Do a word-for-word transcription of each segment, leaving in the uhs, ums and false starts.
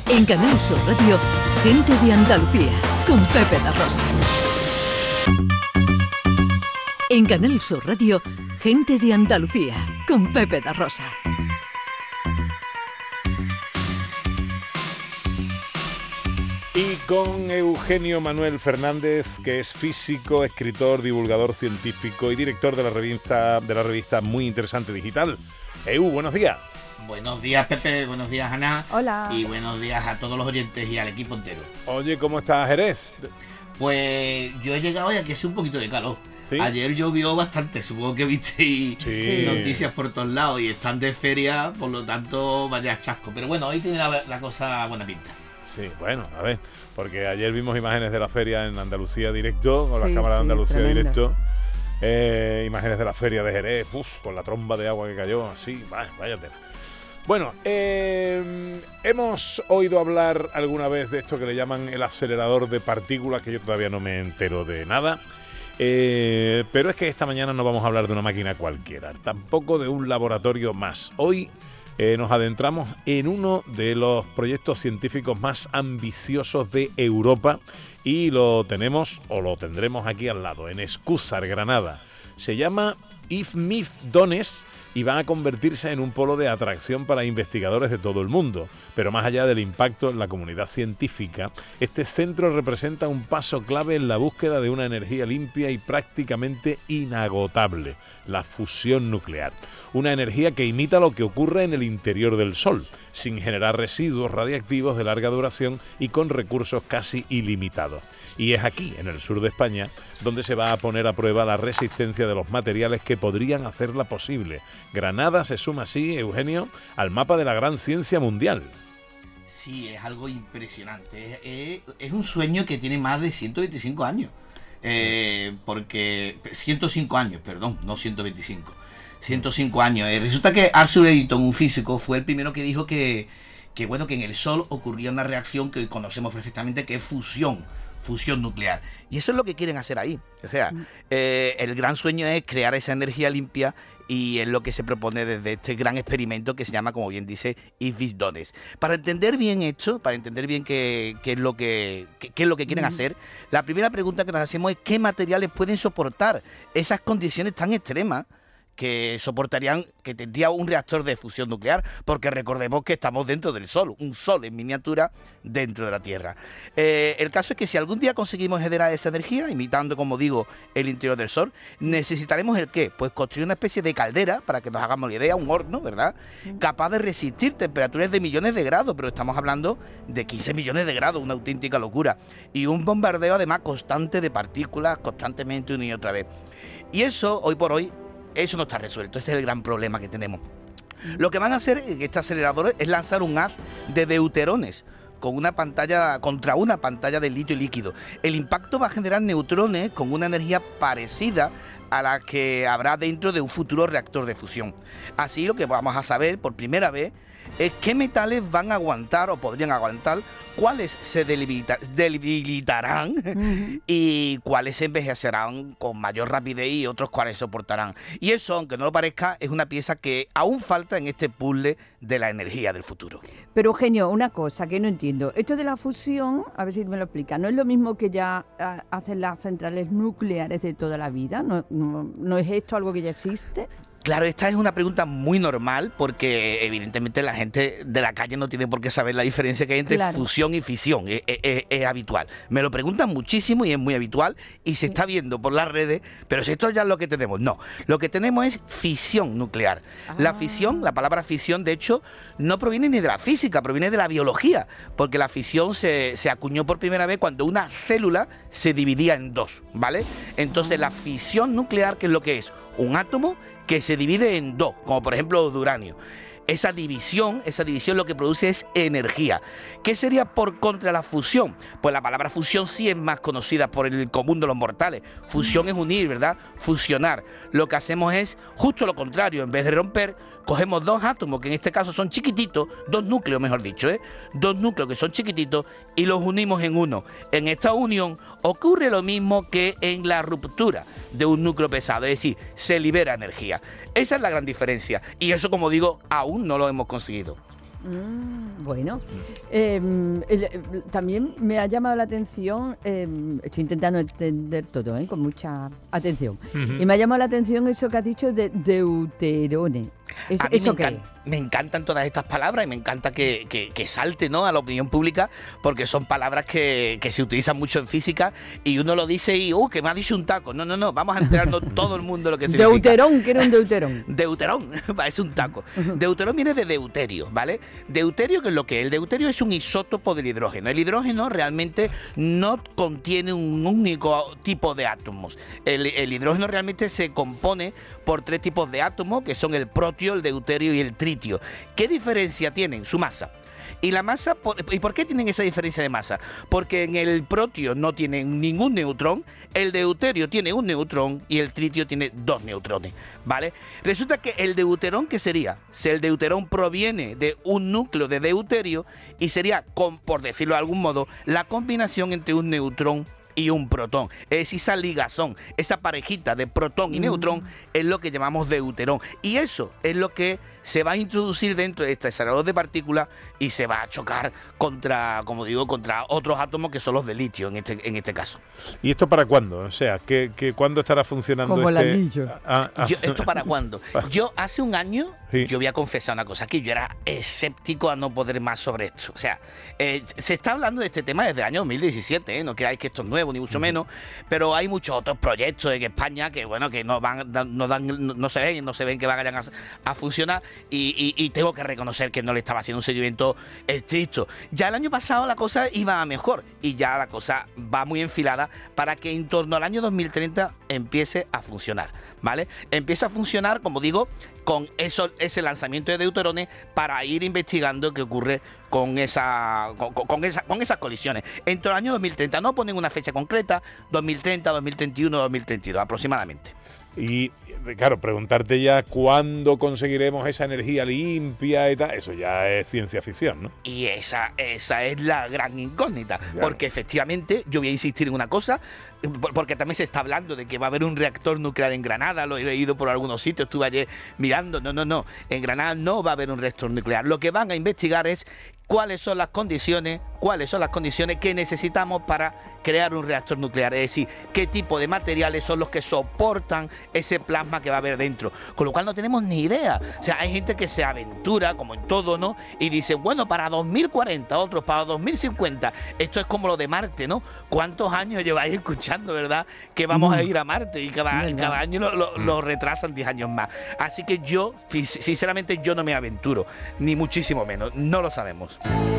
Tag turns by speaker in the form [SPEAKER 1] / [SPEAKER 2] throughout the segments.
[SPEAKER 1] En Canal Sur Radio, Gente de Andalucía, con Pepe da Rosa. En Canal Sur Radio, Gente de Andalucía, con Pepe da Rosa.
[SPEAKER 2] Y con Eugenio Manuel Fernández, que es físico, escritor, divulgador científico y director de la revista, de la revista Muy Interesante Digital. Eu, buenos días.
[SPEAKER 3] Buenos días, Pepe, buenos días, Ana.
[SPEAKER 4] Hola.
[SPEAKER 3] Y buenos días a todos los oyentes y al equipo entero.
[SPEAKER 2] Oye, ¿cómo estás, Jerez?
[SPEAKER 3] Pues yo he llegado y aquí hace un poquito de calor.
[SPEAKER 2] ¿Sí?
[SPEAKER 3] Ayer llovió bastante, supongo que visteis
[SPEAKER 2] Sí.
[SPEAKER 3] noticias por todos lados y están de feria, por lo tanto vaya chasco. Pero bueno, hoy tiene la, la cosa buena pinta.
[SPEAKER 2] Sí, bueno, a ver, porque ayer vimos imágenes de la feria en Andalucía Directo, con
[SPEAKER 4] Sí,
[SPEAKER 2] las cámaras de
[SPEAKER 4] sí,
[SPEAKER 2] Andalucía
[SPEAKER 4] tremendo.
[SPEAKER 2] Directo. Eh, imágenes de la feria de Jerez, uf, con la tromba de agua que cayó, así, vaya, vaya tela. Bueno, eh, hemos oído hablar alguna vez de esto que le llaman el acelerador de partículas, que yo todavía no me entero de nada. Eh, pero es que esta mañana no vamos a hablar de una máquina cualquiera, tampoco de un laboratorio más. Hoy eh, nos adentramos en uno de los proyectos científicos más ambiciosos de Europa y lo tenemos, o lo tendremos aquí al lado, en Escúzar, Granada. Se llama I F M I F Dones y van a convertirse en un polo de atracción para investigadores de todo el mundo. Pero más allá del impacto en la comunidad científica, este centro representa un paso clave en la búsqueda de una energía limpia y prácticamente inagotable, la fusión nuclear. Una energía que imita lo que ocurre en el interior del Sol, sin generar residuos radiactivos de larga duración y con recursos casi ilimitados. Y es aquí, en el sur de España, donde se va a poner a prueba la resistencia de los materiales que podrían hacerla posible. Granada se suma así, Eugenio, al mapa de la gran ciencia mundial.
[SPEAKER 3] Sí, es algo impresionante. Es, es, es un sueño que tiene más de ciento veinticinco años. Eh, porque... ciento cinco años, perdón, no ciento veinticinco. ciento cinco años. Eh, resulta que Arthur Eddington, un físico, fue el primero que dijo que, que, bueno, que en el Sol ocurría una reacción que hoy conocemos perfectamente, que es fusión. Fusión nuclear. Y eso es lo que quieren hacer ahí. O sea, eh, el gran sueño es crear esa energía limpia y es lo que se propone desde este gran experimento que se llama, como bien dice, I F M I F Dones. Para entender bien esto, para entender bien qué, qué, es, lo que, qué, qué es lo que quieren hacer, la primera pregunta que nos hacemos es ¿qué materiales pueden soportar esas condiciones tan extremas que soportarían, que tendría un reactor de fusión nuclear? Porque recordemos que estamos dentro del Sol, un Sol en miniatura dentro de la Tierra. Eh, el caso es que si algún día conseguimos generar esa energía, imitando, como digo, el interior del Sol, necesitaremos el qué? Pues construir una especie de caldera, para que nos hagamos la idea, un horno, ¿verdad? Capaz de resistir temperaturas de millones de grados, pero estamos hablando de quince millones de grados, una auténtica locura. Y un bombardeo además constante de partículas, constantemente una y otra vez. Y eso, hoy por hoy, eso no está resuelto, ese es el gran problema que tenemos. Lo que van a hacer en este acelerador es lanzar un haz de deuterones con una pantalla, contra una pantalla de litio líquido. El impacto va a generar neutrones con una energía parecida a la que habrá dentro de un futuro reactor de fusión. Así lo que vamos a saber por primera vez es qué metales van a aguantar o podrían aguantar, cuáles se debilita, debilitarán uh-huh. y cuáles se envejecerán con mayor rapidez y otros cuáles soportarán. Y eso, aunque no lo parezca, es una pieza que aún falta en este puzzle de la energía del futuro.
[SPEAKER 4] Pero Eugenio, una cosa que no entiendo. Esto de la fusión, a ver si me lo explica, ¿no es lo mismo que ya uh, hacen las centrales nucleares de toda la vida? ¿No, no, no es esto algo que ya existe?
[SPEAKER 3] Claro, esta es una pregunta muy normal porque evidentemente la gente de la calle no tiene por qué saber la diferencia que hay entre claro. fusión y fisión, es, es, es, es habitual. Me lo preguntan muchísimo y es muy habitual y se sí. está viendo por las redes, pero si esto ya es lo que tenemos, no. Lo que tenemos es fisión nuclear. Ah. La fisión, la palabra fisión, de hecho, no proviene ni de la física, proviene de la biología, porque la fisión se, se acuñó por primera vez cuando una célula se dividía en dos, ¿vale? Entonces ah. la fisión nuclear, ¿qué es lo que es? Un átomo que se divide en dos, como por ejemplo de uranio. Esa división, esa división lo que produce es energía. ¿Qué sería por contra la fusión? Pues la palabra fusión sí es más conocida por el común de los mortales. Fusión es unir, ¿verdad? Fusionar. Lo que hacemos es justo lo contrario. En vez de romper, cogemos dos átomos, que en este caso son chiquititos, dos núcleos mejor dicho, ¿eh? Dos núcleos que son chiquititos y los unimos en uno. En esta unión ocurre lo mismo que en la ruptura de un núcleo pesado, es decir, se libera energía. Esa es la gran diferencia y eso, como digo, aún no lo hemos conseguido.
[SPEAKER 4] Mm, bueno, eh, el- también me ha llamado la atención, eh, estoy intentando entender todo, ¿eh? Con mucha atención,
[SPEAKER 2] Ujú.
[SPEAKER 4] y me ha llamado la atención eso que has dicho de Deuterone. ¿Eso,
[SPEAKER 5] A mí
[SPEAKER 4] eso
[SPEAKER 5] me,
[SPEAKER 4] qué es?
[SPEAKER 5] encan- me encantan todas estas palabras y me encanta que, que, que salte, ¿no?, a la opinión pública, porque son palabras que, que se utilizan mucho en física y uno lo dice y, ¡uh, que me ha dicho un taco! No, no, no, vamos a enterarnos todo el mundo lo que significa.
[SPEAKER 4] Deuterón, que era un deuterón.
[SPEAKER 5] Deuterón, es un taco. Deuterón viene de deuterio, ¿vale? Deuterio, ¿qué es lo que es? El deuterio es un isótopo del hidrógeno. El hidrógeno realmente no contiene un único tipo de átomos. El, el hidrógeno realmente se compone por tres tipos de átomos, que son el protio, el deuterio y el tritio. ¿Qué diferencia tienen? Su masa. Y la masa, por- ¿y por qué tienen esa diferencia de masa? Porque en el protio no tienen ningún neutrón, el deuterio tiene un neutrón y el tritio tiene dos neutrones, ¿vale? Resulta que el deuterón, ¿qué sería? Si el deuterón proviene de un núcleo de deuterio y sería, con, por decirlo de algún modo, la combinación entre un neutrón y un protón. Es decir, esa ligazón, esa parejita de protón y neutrón es lo que llamamos deuterón. Y eso es lo que se va a introducir dentro de este acelerador de partículas y se va a chocar contra, como digo, contra otros átomos que son los de litio en este, en este caso.
[SPEAKER 2] ¿Y esto para cuándo? O sea, ¿qué, qué, ¿cuándo estará funcionando
[SPEAKER 4] Como el
[SPEAKER 2] este?
[SPEAKER 4] anillo.
[SPEAKER 2] Ah, ah,
[SPEAKER 5] Yo, ¿Esto para cuándo? Yo hace un año,
[SPEAKER 2] Sí.
[SPEAKER 5] yo voy a confesar una cosa, que yo era escéptico a no poder más sobre esto. O sea, eh, se está hablando de este tema desde el año dos mil diecisiete, ¿eh? No creáis que esto es nuevo, ni mucho menos, pero hay muchos otros proyectos en España que, bueno, que no van, no dan, no, no se ven, no se ven que vayan a, a funcionar y, y, y tengo que reconocer que no le estaba haciendo un seguimiento estricto. Ya el año pasado la cosa iba a mejor y ya la cosa va muy enfilada para que en torno al año dos mil treinta empiece a funcionar, ¿vale? Empieza a funcionar, como digo, con eso, ese lanzamiento de deuterones para ir investigando qué ocurre con esa con, con esa, con esas colisiones. Entre el año dos mil treinta, no ponen una fecha concreta, dos mil treinta, dos mil treinta y uno, dos mil treinta y dos aproximadamente.
[SPEAKER 2] Y claro, preguntarte ya cuándo conseguiremos esa energía limpia y tal, eso ya es ciencia ficción, ¿no?
[SPEAKER 5] Y esa, esa es la gran incógnita,
[SPEAKER 2] Claro.
[SPEAKER 5] porque efectivamente yo voy a insistir en una cosa, por- porque también se está hablando de que va a haber un reactor nuclear en Granada, lo he leído por algunos sitios, estuve ayer mirando, no, no, no, en Granada no va a haber un reactor nuclear, lo que van a investigar es cuáles son las condiciones, cuáles son las condiciones que necesitamos para crear un reactor nuclear, es decir, qué tipo de materiales son los que soportan ese plasma que va a haber dentro, con lo cual no tenemos ni idea. O sea, hay gente que se aventura, como en todo, ¿no? Y dice, bueno, para dos mil cuarenta, otros para dos mil cincuenta, esto es como lo de Marte, ¿no? ¿Cuántos años lleváis escuchando, verdad, que vamos a ir a Marte? Y cada,
[SPEAKER 4] Verdad.
[SPEAKER 5] cada año lo, lo- lo retrasan diez años más. Así que yo, sinceramente, yo no me aventuro, ni muchísimo menos, no lo sabemos.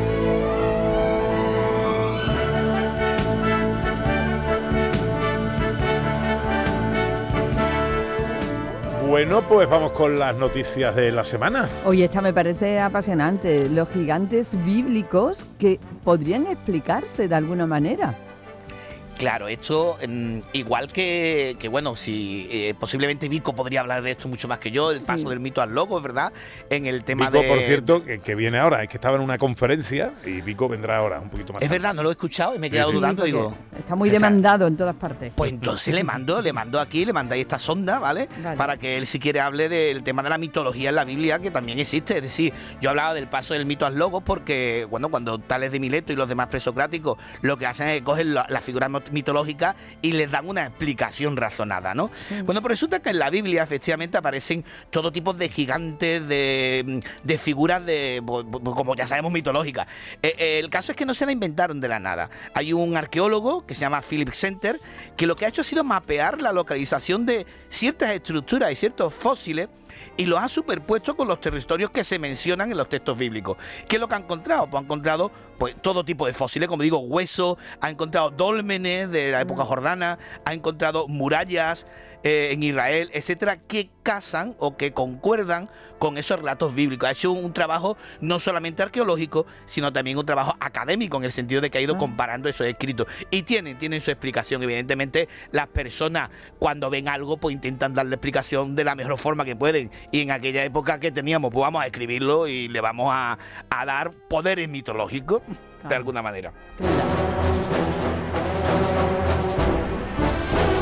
[SPEAKER 2] Bueno, pues vamos con las noticias de la semana.
[SPEAKER 4] Oye, esta me parece apasionante. Los gigantes bíblicos que podrían explicarse de alguna manera.
[SPEAKER 5] Claro, esto, mm, igual que, que, bueno, si eh, posiblemente Vico podría hablar de esto mucho más que yo, el
[SPEAKER 4] Sí.
[SPEAKER 5] paso del mito al logo, ¿verdad? En el tema
[SPEAKER 2] Vico,
[SPEAKER 5] de...
[SPEAKER 2] por cierto, que, que viene ahora, es que estaba en una conferencia y Vico vendrá ahora, un poquito más
[SPEAKER 5] Es
[SPEAKER 2] tarde.
[SPEAKER 5] verdad, no lo he escuchado y me he quedado
[SPEAKER 2] Sí,
[SPEAKER 5] dudando,
[SPEAKER 4] porque
[SPEAKER 5] digo...
[SPEAKER 4] está muy
[SPEAKER 5] César,
[SPEAKER 4] demandado en todas partes.
[SPEAKER 5] Pues entonces le mando, le mando aquí, le mandáis esta sonda, ¿vale?
[SPEAKER 4] Vale.
[SPEAKER 5] Para que él si quiere hable del tema de la mitología en la Biblia, que también existe. Es decir, yo hablaba del paso del mito al logos porque, bueno, cuando Tales de Mileto y los demás presocráticos lo que hacen es coger la, la figura mitológica y les dan una explicación razonada, ¿no? Bueno, pues resulta que en la Biblia efectivamente aparecen todo tipo de gigantes, de, de figuras de, pues, como ya sabemos, mitológicas. Eh, eh, el caso es que no se la inventaron de la nada. Hay un arqueólogo que se llama Philip Center que lo que ha hecho ha sido mapear la localización de ciertas estructuras y ciertos fósiles y los ha superpuesto con los territorios que se mencionan en los textos bíblicos. ¿Qué es lo que ha encontrado? Pues ha encontrado pues, todo tipo de fósiles, como digo, huesos, ha encontrado dólmenes de la época jordana, ha encontrado murallas eh, en Israel, etcétera, que casan o que concuerdan con esos relatos bíblicos. Ha hecho un, un trabajo no solamente arqueológico, sino también un trabajo académico, en el sentido de que ha ido comparando esos escritos. Y tienen, tienen su explicación. Evidentemente, las personas cuando ven algo, pues intentan darle explicación de la mejor forma que pueden. Y en aquella época que teníamos, pues vamos a escribirlo y le vamos a, a dar poderes mitológicos, de
[SPEAKER 4] Claro.
[SPEAKER 5] alguna manera.
[SPEAKER 2] Me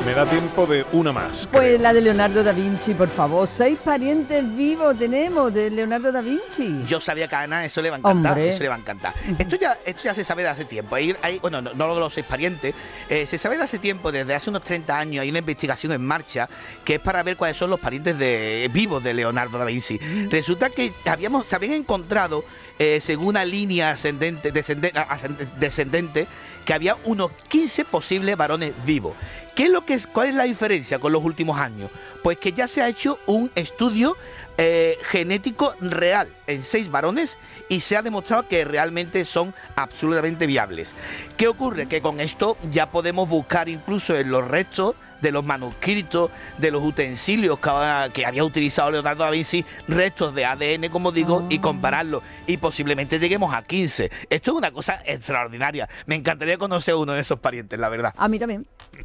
[SPEAKER 2] me da tiempo de una más.
[SPEAKER 4] Pues
[SPEAKER 2] creo.
[SPEAKER 4] la de Leonardo da Vinci, por favor. Seis parientes vivos tenemos de Leonardo da Vinci.
[SPEAKER 5] Yo sabía que a Ana eso le va a encantar.
[SPEAKER 4] Hombre.
[SPEAKER 5] Eso le va a encantar. Esto ya, esto ya se sabe de hace tiempo. Hay, hay, bueno, no, no lo de los seis parientes. Eh, se sabe de hace tiempo, desde hace unos treinta años, hay una investigación en marcha que es para ver cuáles son los parientes de, vivos de Leonardo da Vinci. Resulta que habíamos, se habían encontrado, eh, según una línea ascendente, descendente, descendente, que había unos quince posibles varones vivos. ¿Qué es lo que es, ¿Cuál es la diferencia con los últimos años? Pues que ya se ha hecho un estudio eh, genético real en seis varones y se ha demostrado que realmente son absolutamente viables. ¿Qué ocurre? Que con esto ya podemos buscar incluso en los restos de los manuscritos, de los utensilios que, que había utilizado Leonardo da Vinci, restos de A D N, como digo, oh. y compararlo. Y posiblemente lleguemos a quince. Esto es una cosa extraordinaria. Me encantaría conocer uno de esos parientes, la verdad.
[SPEAKER 4] A mí también.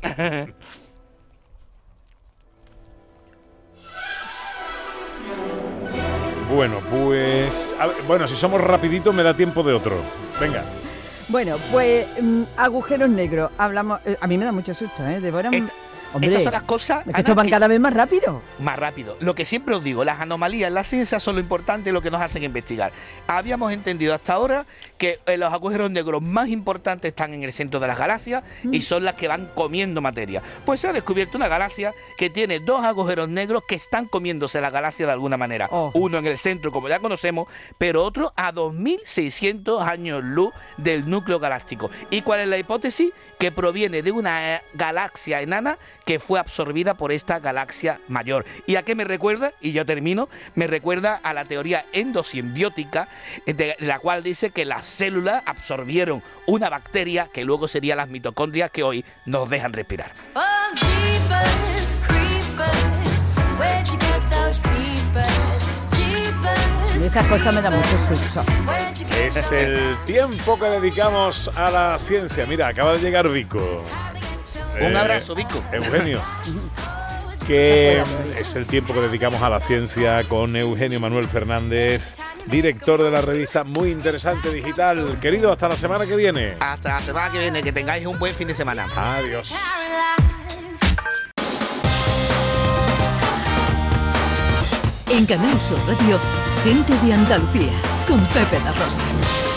[SPEAKER 2] Bueno, pues... A ver, bueno, si somos rapiditos me da tiempo de otro. Venga.
[SPEAKER 4] Bueno, pues um, agujeros negros. Hablamos. Eh, a mí me da mucho susto, ¿eh? Devoran.
[SPEAKER 5] Esta,
[SPEAKER 4] Hombre,
[SPEAKER 5] estas son las cosas.
[SPEAKER 4] Es que
[SPEAKER 5] Ana,
[SPEAKER 4] estos van
[SPEAKER 5] que,
[SPEAKER 4] cada vez más rápido.
[SPEAKER 5] Más rápido. Lo que siempre os digo, las anomalías en la ciencia son lo importante y lo que nos hacen investigar. Habíamos entendido hasta ahora que eh, los agujeros negros más importantes están en el centro de las galaxias mm. y son las que van comiendo materia. Pues se ha descubierto una galaxia que tiene dos agujeros negros que están comiéndose la galaxia de alguna manera. Oh. Uno en el centro, como ya conocemos, pero otro a dos mil seiscientos años luz del núcleo galáctico. ¿Y cuál es la hipótesis? Que proviene de una galaxia enana que fue absorbida por esta galaxia mayor. ¿Y a qué me recuerda? Y yo termino, me recuerda a la teoría endosimbiótica, de la cual dice que las células absorbieron una bacteria que luego serían las mitocondrias que hoy nos dejan respirar.
[SPEAKER 6] Oh, jeepers, creepers, where'd you get those peepers? Jeepers,
[SPEAKER 4] Y esas cosas me dan mucho susto.
[SPEAKER 2] Es el tiempo que dedicamos a la ciencia. Mira, acaba de llegar Vico.
[SPEAKER 5] Un
[SPEAKER 2] Eh,
[SPEAKER 5] abrazo, Vico.
[SPEAKER 2] Eugenio. Que es el tiempo que dedicamos a la ciencia con Eugenio Manuel Fernández, director de la revista Muy Interesante Digital. Querido, hasta la semana que viene.
[SPEAKER 5] Hasta la semana que viene, que tengáis un buen fin de semana.
[SPEAKER 2] Adiós.
[SPEAKER 1] En Canal Sur Radio, Gente de Andalucía, con Pepe da Rosa.